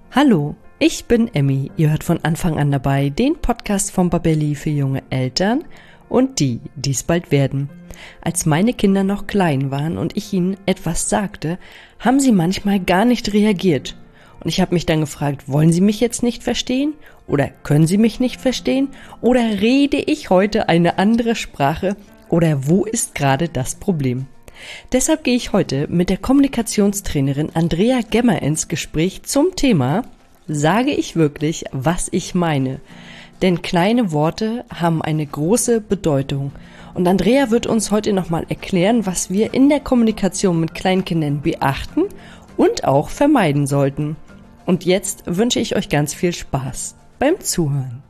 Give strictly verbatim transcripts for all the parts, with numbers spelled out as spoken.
Hallo, ich bin Emmy. Ihr hört von Anfang an dabei den Podcast von Babelli für junge Eltern und die, die es bald werden. Als meine Kinder noch klein waren und ich ihnen etwas sagte, haben sie manchmal gar nicht reagiert. Und ich habe mich dann gefragt, wollen sie mich jetzt nicht verstehen? Oder können sie mich nicht verstehen? Oder rede ich heute eine andere Sprache? Oder wo ist gerade das Problem? Deshalb gehe ich heute mit der Kommunikationstrainerin Andrea Gemmer ins Gespräch zum Thema Sage ich wirklich, was ich meine? Denn kleine Worte haben eine große Bedeutung. Und Andrea wird uns heute nochmal erklären, was wir in der Kommunikation mit Kleinkindern beachten und auch vermeiden sollten. Und jetzt wünsche ich euch ganz viel Spaß beim Zuhören.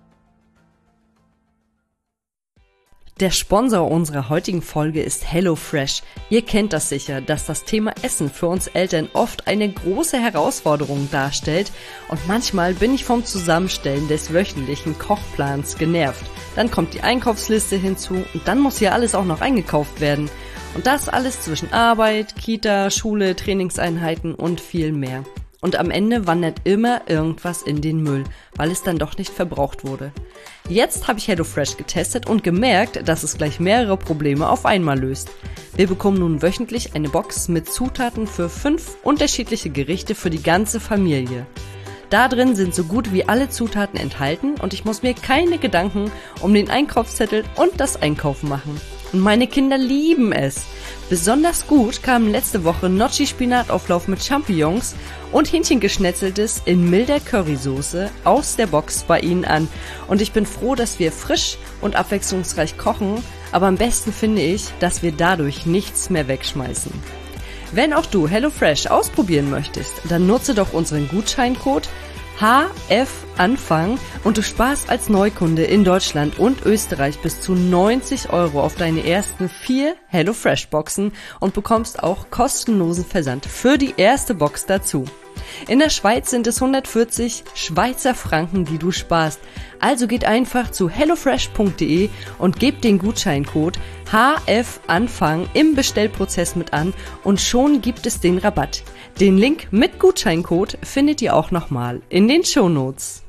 Der Sponsor unserer heutigen Folge ist HelloFresh. Ihr kennt das sicher, dass das Thema Essen für uns Eltern oft eine große Herausforderung darstellt und manchmal bin ich vom Zusammenstellen des wöchentlichen Kochplans genervt. Dann kommt die Einkaufsliste hinzu und dann muss ja alles auch noch eingekauft werden. Und das alles zwischen Arbeit, Kita, Schule, Trainingseinheiten und viel mehr. Und am Ende wandert immer irgendwas in den Müll, weil es dann doch nicht verbraucht wurde. Jetzt habe ich HelloFresh getestet und gemerkt, dass es gleich mehrere Probleme auf einmal löst. Wir bekommen nun wöchentlich eine Box mit Zutaten für fünf unterschiedliche Gerichte für die ganze Familie. Da drin sind so gut wie alle Zutaten enthalten und ich muss mir keine Gedanken um den Einkaufszettel und das Einkaufen machen. Und meine Kinder lieben es. Besonders gut kamen letzte Woche Gnocchi-Spinatauflauf mit Champignons und Hähnchengeschnetzeltes in milder Currysoße aus der Box bei ihnen an. Und ich bin froh, dass wir frisch und abwechslungsreich kochen, aber am besten finde ich, dass wir dadurch nichts mehr wegschmeißen. Wenn auch du HelloFresh ausprobieren möchtest, dann nutze doch unseren Gutscheincode H F Anfang und du sparst als Neukunde in Deutschland und Österreich bis zu neunzig Euro auf deine ersten vier HelloFresh-Boxen und bekommst auch kostenlosen Versand für die erste Box dazu. In der Schweiz sind es hundertvierzig Schweizer Franken, die du sparst. Also geht einfach zu hellofresh punkt de und gebt den Gutscheincode H F Anfang im Bestellprozess mit an und schon gibt es den Rabatt. Den Link mit Gutscheincode findet ihr auch nochmal in den Shownotes.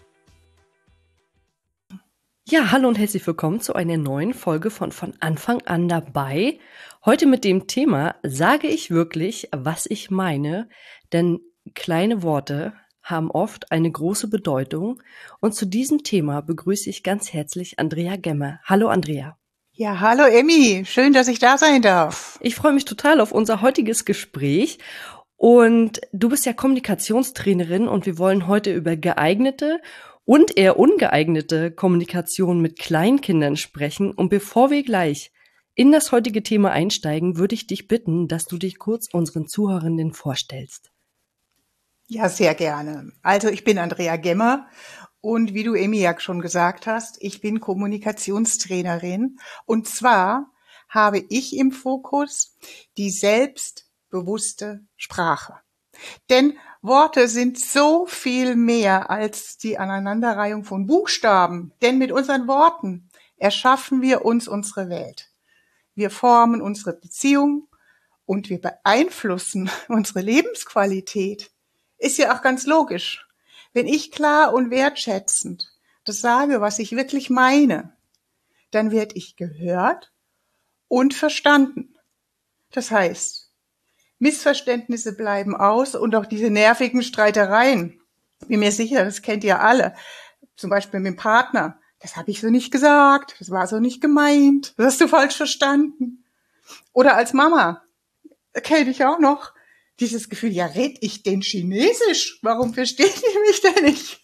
Ja, hallo und herzlich willkommen zu einer neuen Folge von Von Anfang an dabei. Heute mit dem Thema Sage ich wirklich, was ich meine? Denn kleine Worte haben oft eine große Bedeutung. Und zu diesem Thema begrüße ich ganz herzlich Andrea Gemmer. Hallo Andrea. Ja, hallo Emmy. Schön, dass ich da sein darf. Ich freue mich total auf unser heutiges Gespräch. Und du bist ja Kommunikationstrainerin und wir wollen heute über geeignete und eher ungeeignete Kommunikation mit Kleinkindern sprechen. Und bevor wir gleich in das heutige Thema einsteigen, würde ich dich bitten, dass du dich kurz unseren Zuhörenden vorstellst. Ja, sehr gerne. Also ich bin Andrea Gemmer und wie du Emmy ja schon gesagt hast, ich bin Kommunikationstrainerin. Und zwar habe ich im Fokus die selbstbewusste Sprache. Denn Worte sind so viel mehr als die Aneinanderreihung von Buchstaben. Denn mit unseren Worten erschaffen wir uns unsere Welt. Wir formen unsere Beziehung und wir beeinflussen unsere Lebensqualität. Ist ja auch ganz logisch. Wenn ich klar und wertschätzend das sage, was ich wirklich meine, dann werde ich gehört und verstanden. Das heißt, Missverständnisse bleiben aus und auch diese nervigen Streitereien. Bin mir sicher, das kennt ihr alle. Zum Beispiel mit dem Partner. Das habe ich so nicht gesagt, das war so nicht gemeint, das hast du falsch verstanden. Oder als Mama, kenne ich auch noch, dieses Gefühl, ja, red ich denn Chinesisch? Warum versteht ihr mich denn nicht?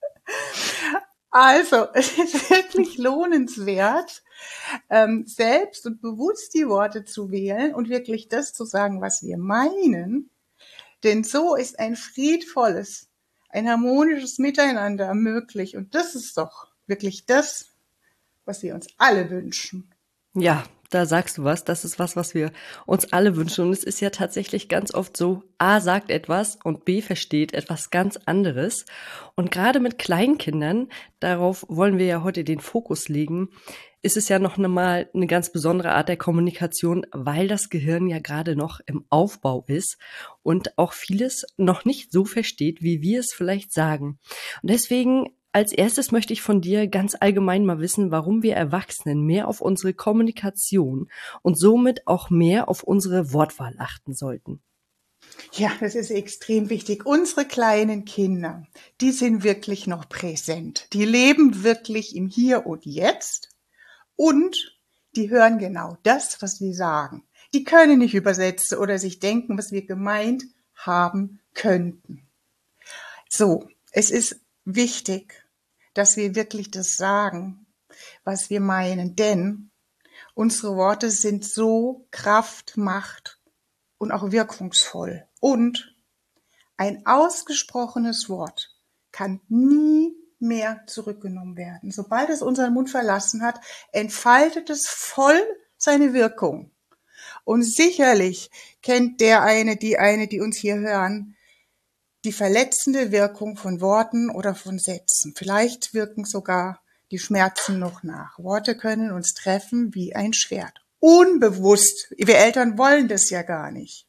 Also, es ist wirklich lohnenswert, ähm, selbst und bewusst die Worte zu wählen und wirklich das zu sagen, was wir meinen. Denn so ist ein friedvolles, ein harmonisches Miteinander möglich. Und das ist doch wirklich das, was wir uns alle wünschen. Ja, da sagst du was. Das ist was, was wir uns alle wünschen. Und es ist ja tatsächlich ganz oft so, A sagt etwas und B versteht etwas ganz anderes. Und gerade mit Kleinkindern, darauf wollen wir ja heute den Fokus legen, ist es ja noch mal eine ganz besondere Art der Kommunikation, weil das Gehirn ja gerade noch im Aufbau ist und auch vieles noch nicht so versteht, wie wir es vielleicht sagen. Und deswegen als erstes möchte ich von dir ganz allgemein mal wissen, warum wir Erwachsenen mehr auf unsere Kommunikation und somit auch mehr auf unsere Wortwahl achten sollten. Ja, das ist extrem wichtig. Unsere kleinen Kinder, die sind wirklich noch präsent. Die leben wirklich im Hier und Jetzt und die hören genau das, was wir sagen. Die können nicht übersetzen oder sich denken, was wir gemeint haben könnten. So, es ist wichtig, dass wir wirklich das sagen, was wir meinen, denn unsere Worte sind so Kraft, Macht und auch wirkungsvoll. Und ein ausgesprochenes Wort kann nie mehr zurückgenommen werden. Sobald es unseren Mund verlassen hat, entfaltet es voll seine Wirkung. Und sicherlich kennt der eine, die eine, die uns hier hören, die verletzende Wirkung von Worten oder von Sätzen. Vielleicht wirken sogar die Schmerzen noch nach. Worte können uns treffen wie ein Schwert. Unbewusst. Wir Eltern wollen das ja gar nicht.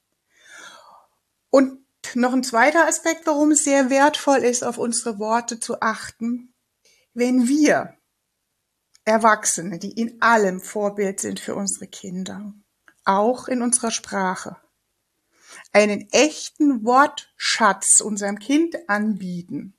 Und noch ein zweiter Aspekt, warum es sehr wertvoll ist, auf unsere Worte zu achten. Wenn wir Erwachsene, die in allem Vorbild sind für unsere Kinder, auch in unserer Sprache, einen echten Wortschatz unserem Kind anbieten,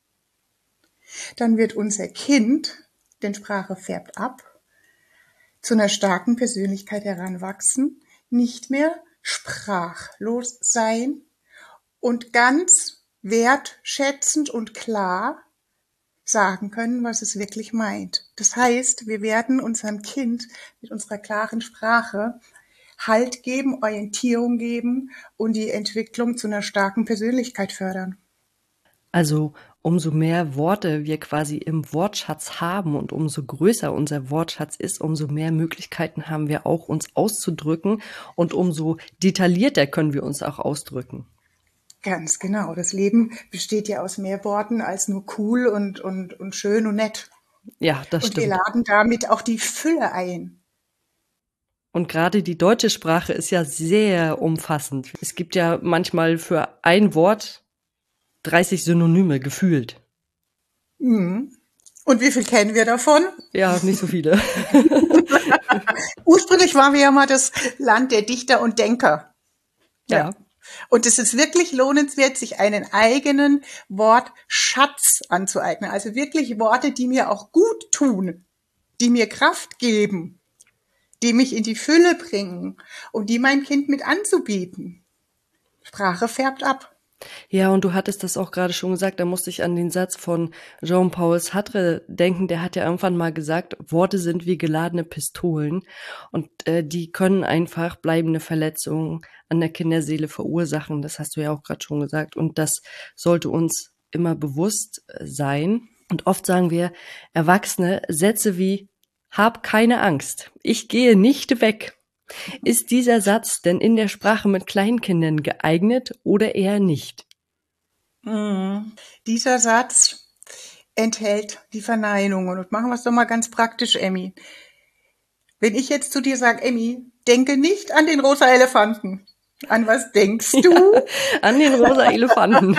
dann wird unser Kind, denn Sprache färbt ab, zu einer starken Persönlichkeit heranwachsen, nicht mehr sprachlos sein und ganz wertschätzend und klar sagen können, was es wirklich meint. Das heißt, wir werden unserem Kind mit unserer klaren Sprache Halt geben, Orientierung geben und die Entwicklung zu einer starken Persönlichkeit fördern. Also umso mehr Worte wir quasi im Wortschatz haben und umso größer unser Wortschatz ist, umso mehr Möglichkeiten haben wir auch, uns auszudrücken und umso detaillierter können wir uns auch ausdrücken. Ganz genau. Das Leben besteht ja aus mehr Worten als nur cool und, und, und schön und nett. Ja, das Und wir stimmt. laden damit auch die Fülle ein. Und gerade die deutsche Sprache ist ja sehr umfassend. Es gibt ja manchmal für ein Wort dreißig Synonyme gefühlt. Mhm. Und wie viel kennen wir davon? Ja, nicht so viele. Ursprünglich waren wir ja mal das Land der Dichter und Denker. Ja. Ja. Und es ist wirklich lohnenswert, sich einen eigenen Wortschatz anzueignen. Also wirklich Worte, die mir auch gut tun, die mir Kraft geben, die mich in die Fülle bringen und die meinem Kind mit anzubieten. Sprache färbt ab. Ja, und du hattest das auch gerade schon gesagt, da musste ich an den Satz von Jean-Paul Sartre denken, der hat ja irgendwann mal gesagt, Worte sind wie geladene Pistolen und äh, die können einfach bleibende Verletzungen an der Kinderseele verursachen, das hast du ja auch gerade schon gesagt und das sollte uns immer bewusst sein und oft sagen wir Erwachsene Sätze wie hab keine Angst, ich gehe nicht weg. Ist dieser Satz denn in der Sprache mit Kleinkindern geeignet oder eher nicht? Mhm. Dieser Satz enthält die Verneinungen. Und machen wir es doch mal ganz praktisch, Emmy. Wenn ich jetzt zu dir sage, Emmy, denke nicht an den rosa Elefanten. An was denkst du? Ja, an den rosa Elefanten.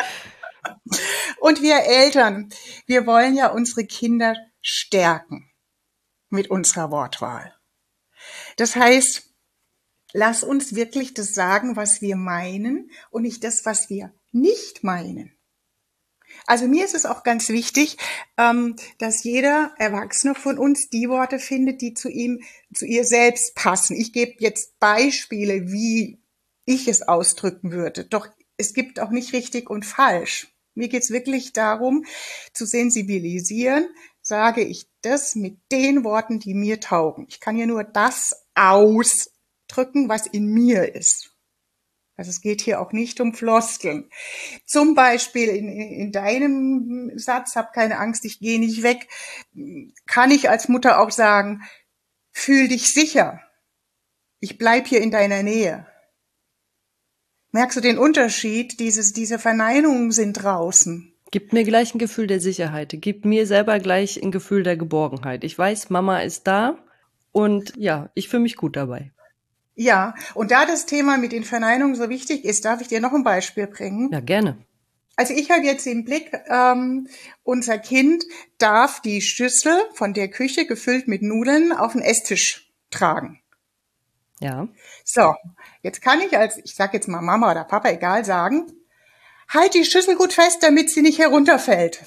Und wir Eltern, wir wollen ja unsere Kinder stärken mit unserer Wortwahl. Das heißt, lass uns wirklich das sagen, was wir meinen und nicht das, was wir nicht meinen. Also mir ist es auch ganz wichtig, dass jeder Erwachsene von uns die Worte findet, die zu ihm, zu ihr selbst passen. Ich gebe jetzt Beispiele, wie ich es ausdrücken würde. Doch es gibt auch nicht richtig und falsch. Mir geht es wirklich darum, zu sensibilisieren, sage ich das mit den Worten, die mir taugen. Ich kann ja nur das ausdrücken, was in mir ist. Also es geht hier auch nicht um Floskeln. Zum Beispiel in, in deinem Satz, hab keine Angst, ich gehe nicht weg, kann ich als Mutter auch sagen, fühl dich sicher, ich bleib hier in deiner Nähe. Merkst du den Unterschied? Dieses, diese Verneinungen sind draußen. Gibt mir gleich ein Gefühl der Sicherheit. Gibt mir selber gleich ein Gefühl der Geborgenheit. Ich weiß, Mama ist da und ja, ich fühle mich gut dabei. Ja, und da das Thema mit den Verneinungen so wichtig ist, darf ich dir noch ein Beispiel bringen? Ja, gerne. Also ich habe jetzt im Blick, ähm, unser Kind darf die Schüssel von der Küche gefüllt mit Nudeln auf den Esstisch tragen. Ja. So, jetzt kann ich als, ich sag jetzt mal Mama oder Papa, egal, sagen, halt die Schüssel gut fest, damit sie nicht herunterfällt.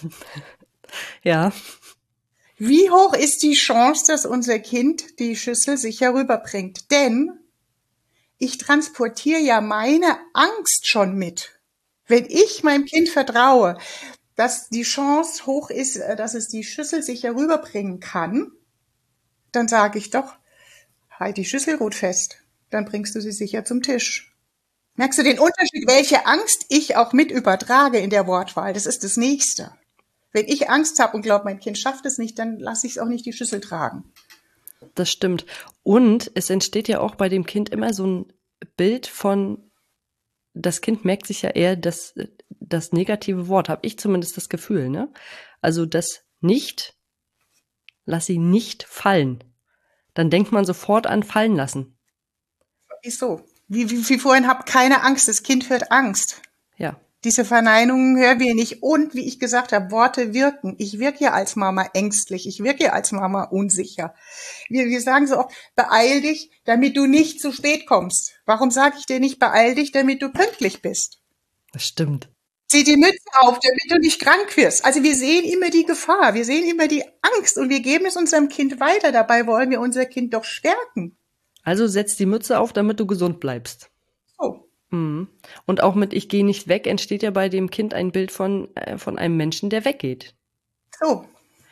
Ja. Wie hoch ist die Chance, dass unser Kind die Schüssel sicher rüberbringt? Denn ich transportiere ja meine Angst schon mit. Wenn ich meinem Kind vertraue, dass die Chance hoch ist, dass es die Schüssel sicher rüberbringen kann, dann sage ich doch, halt die Schüssel gut fest, dann bringst du sie sicher zum Tisch. Merkst du den Unterschied, welche Angst ich auch mit übertrage in der Wortwahl? Das ist das Nächste. Wenn ich Angst habe und glaube, mein Kind schafft es nicht, dann lasse ich es auch nicht die Schüssel tragen. Das stimmt. Und es entsteht ja auch bei dem Kind immer so ein Bild von, das Kind merkt sich ja eher das, das negative Wort, habe ich zumindest das Gefühl, ne? Also das nicht, lass sie nicht fallen. Dann denkt man sofort an fallen lassen. Wieso? Wie, wie, wie vorhin, hab keine Angst, das Kind hört Angst. Ja. Diese Verneinungen hören wir nicht. Und wie ich gesagt habe, Worte wirken. Ich wirke ja als Mama ängstlich. Ich wirke ja als Mama unsicher. Wir, wir sagen so oft, beeil dich, damit du nicht zu spät kommst. Warum sage ich dir nicht, beeil dich, damit du pünktlich bist? Das stimmt. Zieh die Mütze auf, damit du nicht krank wirst. Also wir sehen immer die Gefahr, wir sehen immer die Angst und wir geben es unserem Kind weiter. Dabei wollen wir unser Kind doch stärken. Also setz die Mütze auf, damit du gesund bleibst. Oh. Mhm. Und auch mit ich gehe nicht weg entsteht ja bei dem Kind ein Bild von, äh, von einem Menschen, der weggeht. So.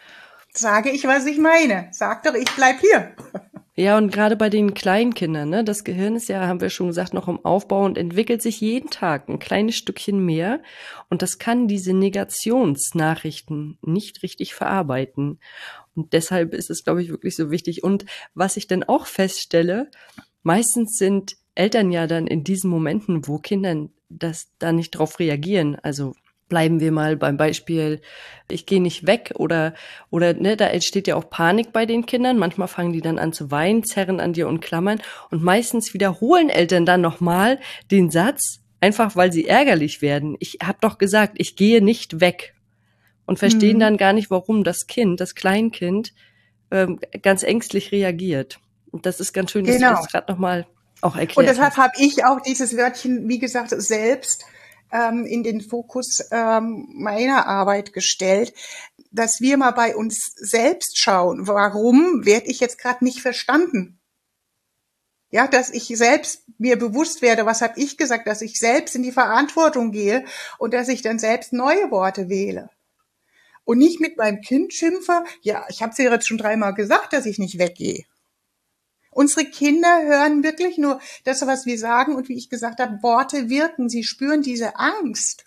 Sage ich, was ich meine. Sag doch, ich bleib hier. Ja, und gerade bei den kleinen Kindern, ne, das Gehirn ist ja, haben wir schon gesagt, noch im Aufbau und entwickelt sich jeden Tag ein kleines Stückchen mehr. Und das kann diese Negationsnachrichten nicht richtig verarbeiten. Und deshalb ist es, glaube ich, wirklich so wichtig. Und was ich dann auch feststelle, meistens sind Eltern ja dann in diesen Momenten, wo Kinder das da nicht drauf reagieren, also bleiben wir mal beim Beispiel, ich gehe nicht weg oder, oder ne, da entsteht ja auch Panik bei den Kindern. Manchmal fangen die dann an zu weinen, zerren an dir und klammern. Und meistens wiederholen Eltern dann nochmal den Satz, einfach weil sie ärgerlich werden. Ich habe doch gesagt, ich gehe nicht weg. Und verstehen Hm. dann gar nicht, warum das Kind, das Kleinkind, ähm, ganz ängstlich reagiert. Und das ist ganz schön, dass Genau. du das gerade nochmal auch erklärt Und deshalb hast. habe ich auch dieses Wörtchen, wie gesagt, selbst ähm, in den Fokus ähm, meiner Arbeit gestellt, dass wir mal bei uns selbst schauen, warum werde ich jetzt gerade nicht verstanden? Ja, dass ich selbst mir bewusst werde, was habe ich gesagt, dass ich selbst in die Verantwortung gehe und dass ich dann selbst neue Worte wähle. Und nicht mit meinem Kind schimpfe, ja, ich habe es dir jetzt schon dreimal gesagt, dass ich nicht weggehe. Unsere Kinder hören wirklich nur das, was wir sagen und wie ich gesagt habe, Worte wirken, sie spüren diese Angst.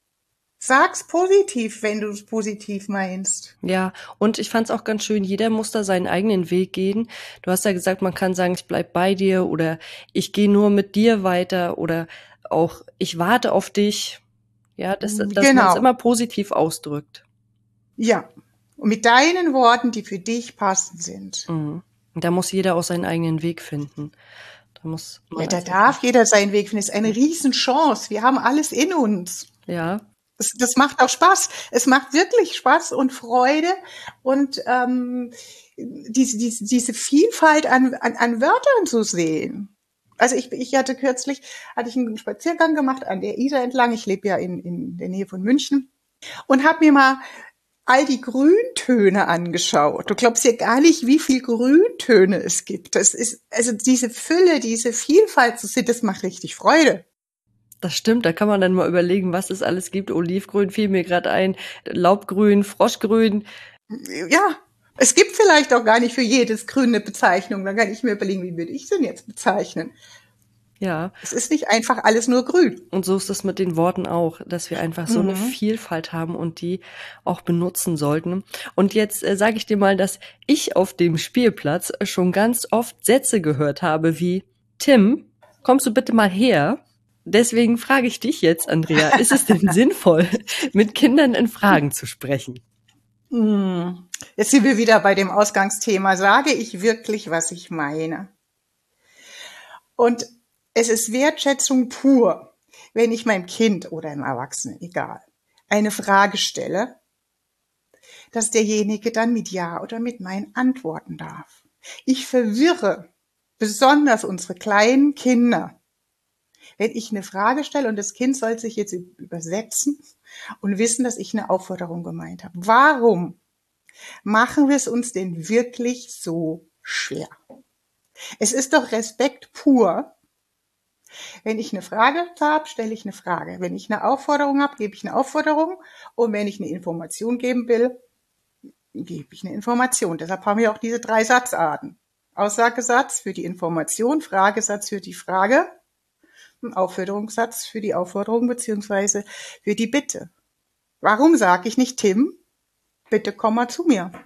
Sag's positiv, wenn du es positiv meinst. Ja, und ich fand's auch ganz schön, jeder muss da seinen eigenen Weg gehen. Du hast ja gesagt, man kann sagen, ich bleib bei dir oder ich gehe nur mit dir weiter oder auch ich warte auf dich. Ja, dass, dass Genau. man es immer positiv ausdrückt. Ja, und mit deinen Worten, die für dich passend sind. Mhm. Da muss jeder auch seinen eigenen Weg finden. Da muss man Ja, da als darf jeder seinen Weg finden. Das ist eine Riesenchance. Wir haben alles in uns. Ja, Das, das macht auch Spaß. Es macht wirklich Spaß und Freude und ähm, diese, diese, diese Vielfalt an, an, an Wörtern zu sehen. Also ich, ich hatte kürzlich, hatte ich einen Spaziergang gemacht an der Isar entlang. Ich lebe ja in, in der Nähe von München und habe mir mal all die Grüntöne angeschaut. Du glaubst ja gar nicht, wie viel Grüntöne es gibt. Das ist, also diese Fülle, diese Vielfalt zu sehen, das macht richtig Freude. das stimmt. Da kann man dann mal überlegen, was es alles gibt. Olivgrün fiel mir gerade ein, Laubgrün, Froschgrün. Ja, es gibt vielleicht auch gar nicht für jedes Grün eine Bezeichnung. Dann kann ich mir überlegen, wie würde ich denn jetzt bezeichnen? Ja. Es ist nicht einfach alles nur grün. Und so ist es mit den Worten auch, dass wir einfach so mhm. eine Vielfalt haben und die auch benutzen sollten. Und jetzt äh, sage ich dir mal, dass ich auf dem Spielplatz schon ganz oft Sätze gehört habe wie, Tim, kommst du bitte mal her? deswegen frage ich dich jetzt, Andrea, ist es denn sinnvoll, mit Kindern in Fragen zu sprechen? Hm. Jetzt sind wir wieder bei dem Ausgangsthema. Sage ich wirklich, was ich meine? Und es ist Wertschätzung pur, wenn ich meinem Kind oder einem Erwachsenen, egal, eine Frage stelle, dass derjenige dann mit Ja oder mit Nein antworten darf. Ich verwirre besonders unsere kleinen Kinder, wenn ich eine Frage stelle und das Kind soll sich jetzt übersetzen und wissen, dass ich eine Aufforderung gemeint habe. Warum machen wir es uns denn wirklich so schwer? Es ist doch Respekt pur. Wenn ich eine Frage habe, stelle ich eine Frage. Wenn ich eine Aufforderung habe, gebe ich eine Aufforderung. Und wenn ich eine Information geben will, gebe ich eine Information. Deshalb haben wir auch diese drei Satzarten. Aussagesatz für die Information, Fragesatz für die Frage, ein Aufforderungssatz für die Aufforderung beziehungsweise für die Bitte. Warum sage ich nicht, Tim, bitte komm mal zu mir?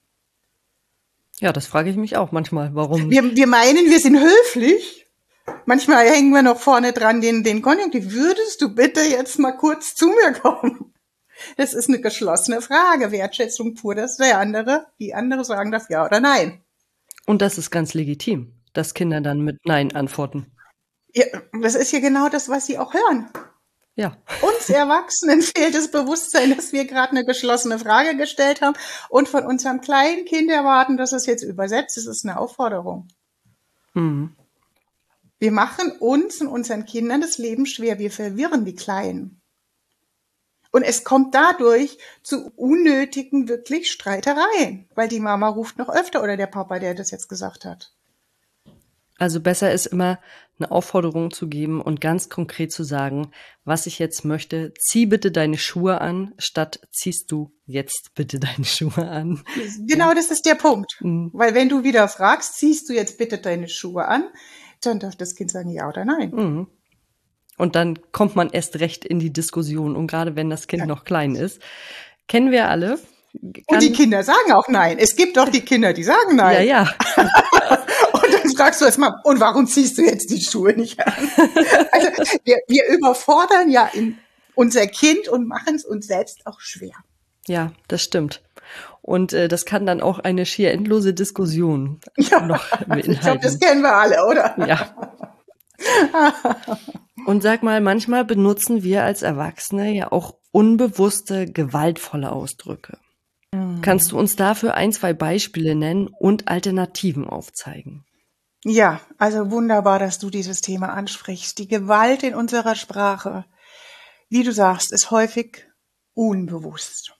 Ja, das frage ich mich auch manchmal. Warum? Wir, wir meinen, wir sind höflich. Manchmal hängen wir noch vorne dran den, den Konjunktiv. Würdest du bitte jetzt mal kurz zu mir kommen? Das ist eine geschlossene Frage. Wertschätzung pur, dass der andere, die andere sagen darf ja oder nein. Und das ist ganz legitim, dass Kinder dann mit Nein antworten. Ja, das ist ja genau das, was sie auch hören. Ja. Uns Erwachsenen fehlt das Bewusstsein, dass wir gerade eine geschlossene Frage gestellt haben und von unserem kleinen Kind erwarten, dass es jetzt übersetzt. Das ist eine Aufforderung. Mhm. Wir machen uns und unseren Kindern das Leben schwer. Wir verwirren die Kleinen. Und es kommt dadurch zu unnötigen, wirklich Streitereien, weil die Mama ruft noch öfter oder der Papa, der das jetzt gesagt hat. Also besser ist immer, eine Aufforderung zu geben und ganz konkret zu sagen, was ich jetzt möchte. Zieh bitte deine Schuhe an, statt ziehst du jetzt bitte deine Schuhe an. Genau, das ist der Punkt. Mhm. Weil wenn du wieder fragst, ziehst du jetzt bitte deine Schuhe an, dann darf das Kind sagen ja oder nein. Mhm. Und dann kommt man erst recht in die Diskussion. Und gerade wenn das Kind Ja. noch klein ist, kennen wir alle. Und die Kinder sagen auch nein. Es gibt doch die Kinder, die sagen nein. Ja, ja. Und dann fragst du erst mal, und warum ziehst du jetzt die Schuhe nicht an? Also wir, wir überfordern ja in unser Kind und machen es uns selbst auch schwer. Ja, das stimmt. Und äh, das kann dann auch eine schier endlose Diskussion Ja, noch beinhalten. ich glaube, das kennen wir alle, oder? Ja. Und sag mal, manchmal benutzen wir als Erwachsene ja auch unbewusste, gewaltvolle Ausdrücke. Mhm. Kannst du uns dafür ein, zwei Beispiele nennen und Alternativen aufzeigen? Ja, also wunderbar, dass du dieses Thema ansprichst. Die Gewalt in unserer Sprache, wie du sagst, ist häufig unbewusst.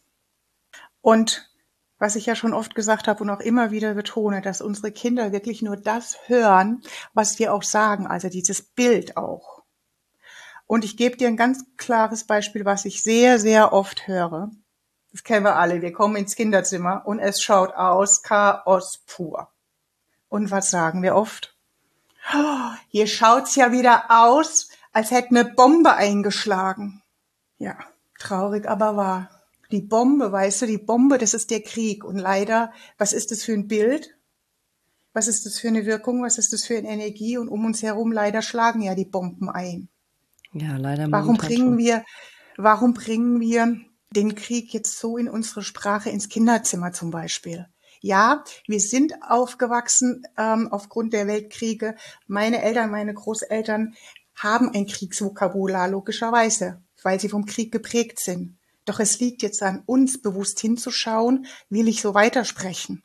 Und was ich ja schon oft gesagt habe und auch immer wieder betone, dass unsere Kinder wirklich nur das hören, was wir auch sagen, also dieses Bild auch. Und ich gebe dir ein ganz klares Beispiel, was ich sehr, sehr oft höre. Das kennen wir alle. Wir kommen ins Kinderzimmer und es schaut aus Chaos pur. Und was sagen wir oft? Oh, hier schaut's ja wieder aus, als hätte eine Bombe eingeschlagen. Ja, traurig, aber wahr. Die Bombe, weißt du, die Bombe, das ist der Krieg. Und leider, was ist das für ein Bild? Was ist das für eine Wirkung? Was ist das für eine Energie? Und um uns herum leider schlagen ja die Bomben ein. Ja, leider. Warum bringen wir, warum bringen wir den Krieg jetzt so in unsere Sprache ins Kinderzimmer zum Beispiel? Ja, wir sind aufgewachsen ähm, aufgrund der Weltkriege. Meine Eltern, meine Großeltern haben ein Kriegsvokabular, logischerweise, weil sie vom Krieg geprägt sind. Doch es liegt jetzt an uns, bewusst hinzuschauen, will ich so weitersprechen?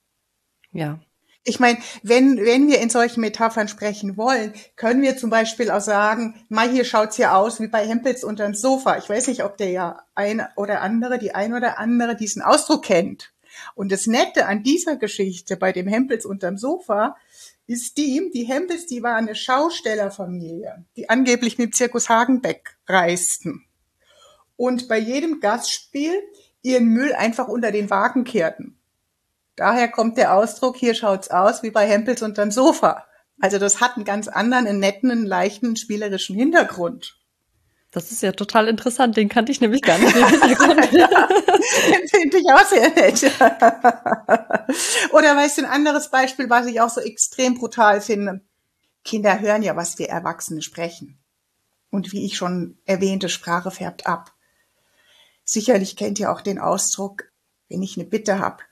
Ja. Ich meine, wenn wenn wir in solchen Metaphern sprechen wollen, können wir zum Beispiel auch sagen, mal hier schaut's ja aus wie bei Hempels unterm Sofa. Ich weiß nicht, ob der ja ein oder andere, die ein oder andere diesen Ausdruck kennt. Und das Nette an dieser Geschichte bei dem Hempels unterm Sofa ist die, die Hempels, die war eine Schaustellerfamilie, die angeblich mit Zirkus Hagenbeck reisten. Und bei jedem Gastspiel ihren Müll einfach unter den Wagen kehrten. Daher kommt der Ausdruck, hier schaut's aus wie bei Hempels unterm Sofa. Also das hat einen ganz anderen, einen netten, einen leichten, spielerischen Hintergrund. Das ist ja total interessant, den kannte ich nämlich gar nicht. Den Hintergrund. Ja, den finde ich auch sehr nett. Oder weißt du, ein anderes Beispiel, was ich auch so extrem brutal finde. Kinder hören ja, was wir Erwachsene sprechen. Und wie ich schon erwähnte, Sprache färbt ab. Sicherlich kennt ihr auch den Ausdruck, wenn ich eine Bitte habe,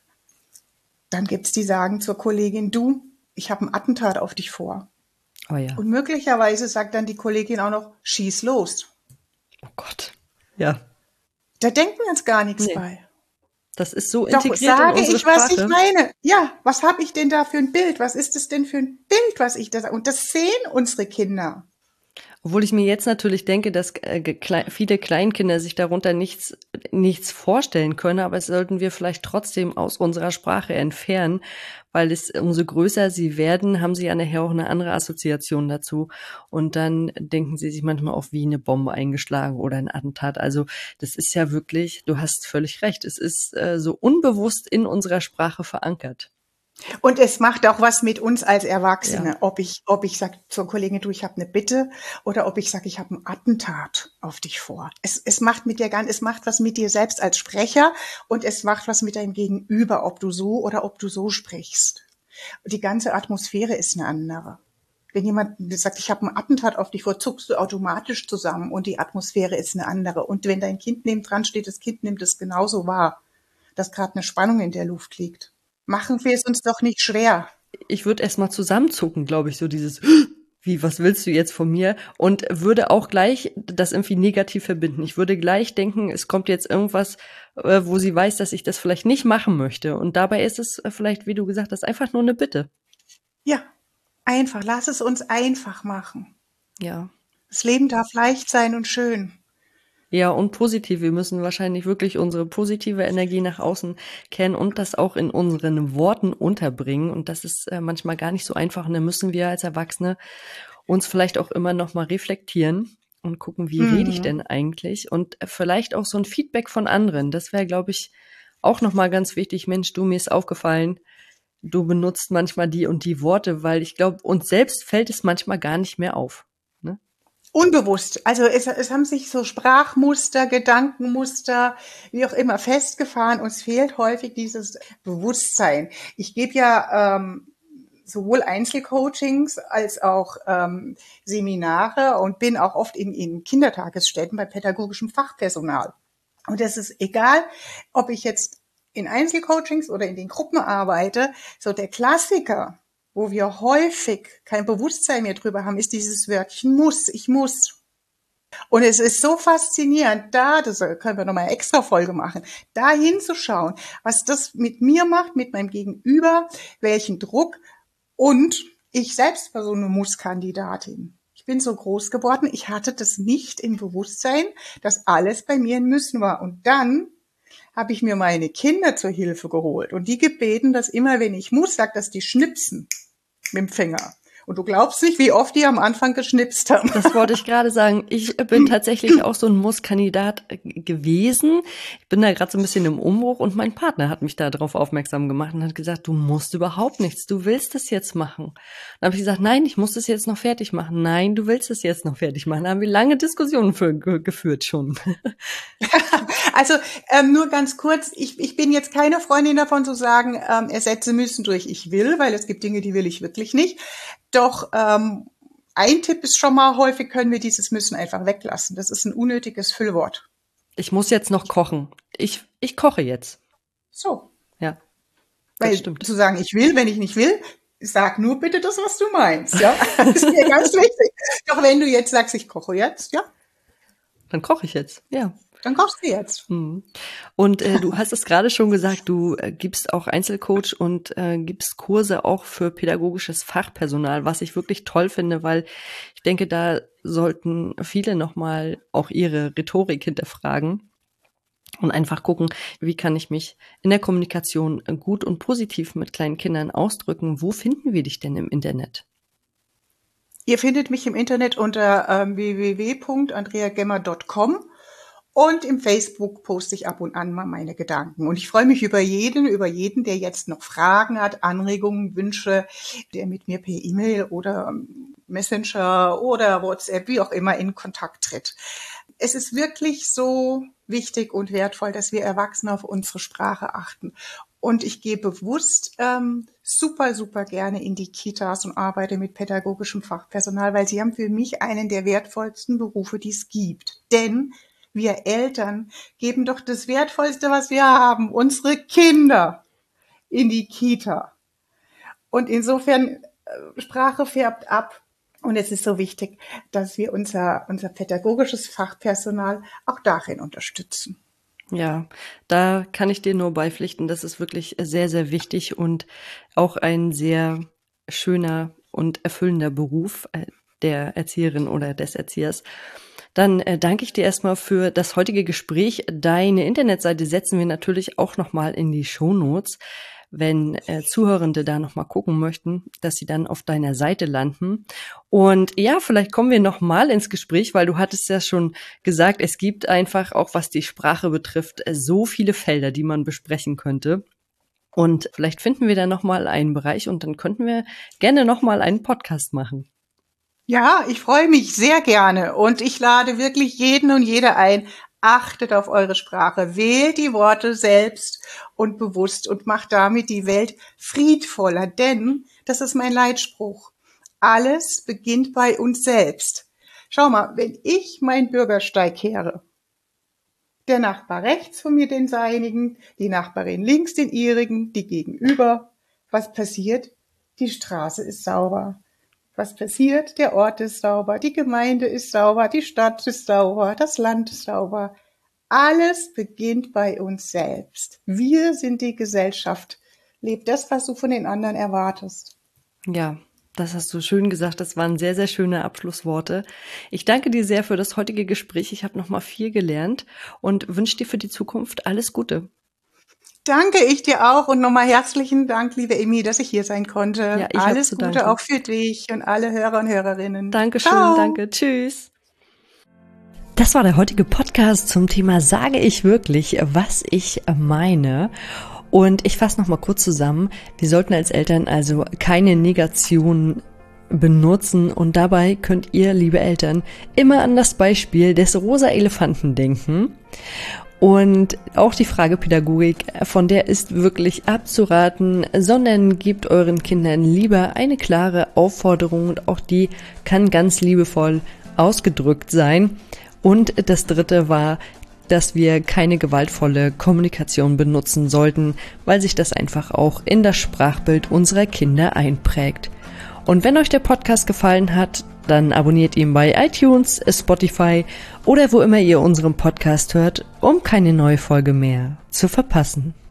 dann gibt's die sagen zur Kollegin, du, ich habe ein Attentat auf dich vor. Oh ja. Und möglicherweise sagt dann die Kollegin auch noch, schieß los. Oh Gott. Ja. Da denken wir uns gar nichts Nee. bei. Das ist so Doch integriert in sage unsere ich, was ich Sprache. meine. Ja, was habe ich denn da für ein Bild? Was ist es denn für ein Bild, was ich da sage? Und das sehen unsere Kinder. Obwohl ich mir jetzt natürlich denke, dass äh, gekle- viele Kleinkinder sich darunter nichts, nichts vorstellen können, aber es sollten wir vielleicht trotzdem aus unserer Sprache entfernen, weil es, umso größer sie werden, haben sie ja nachher auch eine andere Assoziation dazu. Und dann denken sie sich manchmal auch wie eine Bombe eingeschlagen oder ein Attentat. Also das ist ja wirklich, du hast völlig recht, es ist äh, so unbewusst in unserer Sprache verankert. Und es macht auch was mit uns als Erwachsene, Ja. ob ich, ob ich sage zur Kollegin, du, ich habe eine Bitte, oder ob ich sage, ich habe ein Attentat auf dich vor. Es, es macht mit dir ganz, es macht was mit dir selbst als Sprecher und es macht was mit deinem Gegenüber, ob du so oder ob du so sprichst. Die ganze Atmosphäre ist eine andere. Wenn jemand sagt, ich habe ein Attentat auf dich vor, zuckst du automatisch zusammen und die Atmosphäre ist eine andere. Und wenn dein Kind neben dran steht, das Kind nimmt es genauso wahr, dass gerade eine Spannung in der Luft liegt. Machen wir es uns doch nicht schwer. Ich würde erst mal zusammenzucken, glaube ich, so dieses, wie, was willst du jetzt von mir? Und würde auch gleich das irgendwie negativ verbinden. Ich würde gleich denken, es kommt jetzt irgendwas, äh, wo sie weiß, dass ich das vielleicht nicht machen möchte. Und dabei ist es äh, vielleicht, wie du gesagt hast, einfach nur eine Bitte. Ja, einfach. Lass es uns einfach machen. Ja. Das Leben darf leicht sein und schön. Ja, und positiv. Wir müssen wahrscheinlich wirklich unsere positive Energie nach außen kennen und das auch in unseren Worten unterbringen. Und das ist äh, manchmal gar nicht so einfach. Und dann müssen wir als Erwachsene uns vielleicht auch immer noch mal reflektieren und gucken, wie rede ich denn Mhm. eigentlich? Und äh, vielleicht auch so ein Feedback von anderen. Das wäre, glaube ich, auch noch mal ganz wichtig. Mensch, du, mir ist aufgefallen, du benutzt manchmal die und die Worte, weil ich glaube, uns selbst fällt es manchmal gar nicht mehr auf. Ne? Unbewusst. Also es, es haben sich so Sprachmuster, Gedankenmuster, wie auch immer festgefahren. Uns fehlt häufig dieses Bewusstsein. Ich gebe ja ähm, sowohl Einzelcoachings als auch ähm, Seminare und bin auch oft in, in Kindertagesstätten bei pädagogischem Fachpersonal. Und es ist egal, ob ich jetzt in Einzelcoachings oder in den Gruppen arbeite, so der Klassiker, wo wir häufig kein Bewusstsein mehr drüber haben, ist dieses Wörtchen muss, ich muss. Und es ist so faszinierend, da, das können wir nochmal eine extra Folge machen, da hinzuschauen, was das mit mir macht, mit meinem Gegenüber, welchen Druck. Und ich selbst war so eine Muss-Kandidatin. Ich bin so groß geworden, ich hatte das nicht im Bewusstsein, dass alles bei mir ein Müssen war. Und dann habe ich mir meine Kinder zur Hilfe geholt und die gebeten, dass immer, wenn ich muss, sagt, dass die schnipsen mit dem Finger. Und du glaubst nicht, wie oft die am Anfang geschnipst haben. Das wollte ich gerade sagen. Ich bin tatsächlich auch so ein Muss-Kandidat äh, gewesen. Ich bin da gerade so ein bisschen im Umbruch und mein Partner hat mich da drauf aufmerksam gemacht und hat gesagt, du musst überhaupt nichts, du willst es jetzt machen. Dann habe ich gesagt, nein, ich muss das jetzt noch fertig machen. Nein, du willst es jetzt noch fertig machen. Da haben wir lange Diskussionen für, ge geführt schon. Also ähm, nur ganz kurz, ich, ich bin jetzt keine Freundin davon zu sagen, ähm, Ersätze müssen durch ich will, weil es gibt Dinge, die will ich wirklich nicht. Doch ähm, ein Tipp ist schon mal, häufig können wir dieses müssen einfach weglassen. Das ist ein unnötiges Füllwort. Ich muss jetzt noch kochen. Ich, ich koche jetzt. So. Ja, das Weil stimmt. zu sagen, ich will, wenn ich nicht will, sag nur bitte das, was du meinst. Ja, das ist mir ganz wichtig. Doch wenn du jetzt sagst, ich koche jetzt, ja, Dann koche ich jetzt, ja. dann kochst du jetzt. Mhm. Und äh, du hast es gerade schon gesagt, du äh, gibst auch Einzelcoach und äh, gibst Kurse auch für pädagogisches Fachpersonal, was ich wirklich toll finde, weil ich denke, da sollten viele nochmal auch ihre Rhetorik hinterfragen und einfach gucken, wie kann ich mich in der Kommunikation gut und positiv mit kleinen Kindern ausdrücken. Wo finden wir dich denn im Internet? Ihr findet mich im Internet unter ähm, w w w punkt andrea gemmer punkt com und im Facebook poste ich ab und an mal meine Gedanken. Und ich freue mich über jeden, über jeden, der jetzt noch Fragen hat, Anregungen, Wünsche, der mit mir per E-Mail oder Messenger oder WhatsApp, wie auch immer, in Kontakt tritt. Es ist wirklich so wichtig und wertvoll, dass wir Erwachsene auf unsere Sprache achten. Und ich gehe bewusst ähm, super, super gerne in die Kitas und arbeite mit pädagogischem Fachpersonal, weil sie haben für mich einen der wertvollsten Berufe, die es gibt. Denn wir Eltern geben doch das Wertvollste, was wir haben, unsere Kinder in die Kita. Und insofern, Sprache färbt ab. Und es ist so wichtig, dass wir unser, unser pädagogisches Fachpersonal auch darin unterstützen. Ja, da kann ich dir nur beipflichten. Das ist wirklich sehr, sehr wichtig und auch ein sehr schöner und erfüllender Beruf der Erzieherin oder des Erziehers. Dann äh, danke ich dir erstmal für das heutige Gespräch. Deine Internetseite setzen wir natürlich auch nochmal in die Shownotes, wenn äh, Zuhörende da nochmal gucken möchten, dass sie dann auf deiner Seite landen. Und ja, vielleicht kommen wir nochmal ins Gespräch, weil du hattest ja schon gesagt, es gibt einfach auch, was die Sprache betrifft, so viele Felder, die man besprechen könnte. Und vielleicht finden wir da nochmal einen Bereich und dann könnten wir gerne nochmal einen Podcast machen. Ja, ich freue mich sehr gerne und ich lade wirklich jeden und jede ein, achtet auf eure Sprache, wählt die Worte selbst und bewusst und macht damit die Welt friedvoller, denn das ist mein Leitspruch. Alles beginnt bei uns selbst. Schau mal, wenn ich meinen Bürgersteig kehre, der Nachbar rechts von mir den seinigen, die Nachbarin links den ihrigen, die gegenüber, was passiert? Die Straße ist sauber. Was passiert? Der Ort ist sauber, die Gemeinde ist sauber, die Stadt ist sauber, das Land ist sauber. Alles beginnt bei uns selbst. Wir sind die Gesellschaft. Lebt das, was du von den anderen erwartest. Ja, das hast du schön gesagt. Das waren sehr, sehr schöne Abschlussworte. Ich danke dir sehr für das heutige Gespräch. Ich habe nochmal viel gelernt und wünsche dir für die Zukunft alles Gute. Danke, ich dir auch und nochmal herzlichen Dank, liebe Emi, dass ich hier sein konnte. Ja, ich Alles zu Gute danken. auch für dich und alle Hörer und Hörerinnen. Dankeschön, Ciao. danke, tschüss. Das war der heutige Podcast zum Thema Sage ich wirklich, was ich meine? Und ich fasse nochmal kurz zusammen. Wir sollten als Eltern also keine Negation benutzen und dabei könnt ihr, liebe Eltern, immer an das Beispiel des rosa Elefanten denken. Und auch die Fragepädagogik, von der ist wirklich abzuraten, sondern gebt euren Kindern lieber eine klare Aufforderung und auch die kann ganz liebevoll ausgedrückt sein. Und das dritte war, dass wir keine gewaltvolle Kommunikation benutzen sollten, weil sich das einfach auch in das Sprachbild unserer Kinder einprägt. Und wenn euch der Podcast gefallen hat, dann abonniert ihn bei iTunes, Spotify oder wo immer ihr unseren Podcast hört, um keine neue Folge mehr zu verpassen.